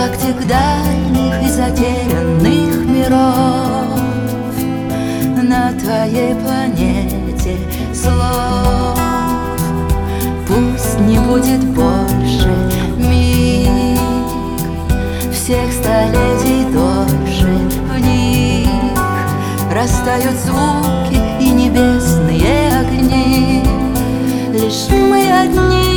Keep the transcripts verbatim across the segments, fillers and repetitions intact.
галактик дальних и затерянных миров. На твоей планете слов пусть не будет больше миг, всех столетий дольше в них растают звуки и небесные огни. Лишь мы одни.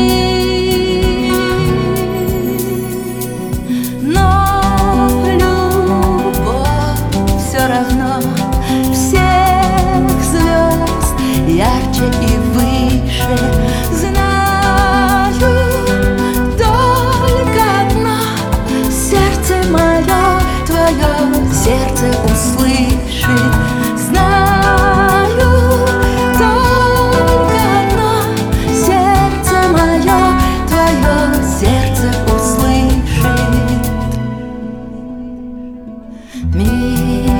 Ярче и выше знаю только одно: сердце мое, твое сердце услышит. Знаю только одно: сердце мое, твое сердце услышит. Мир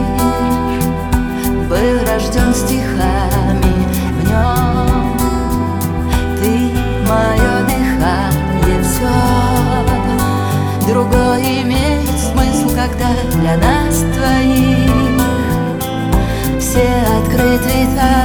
был рожден стихами, в нем ты, мое дыхание, все. Другое имеет смысл, когда для нас твоих все открыты.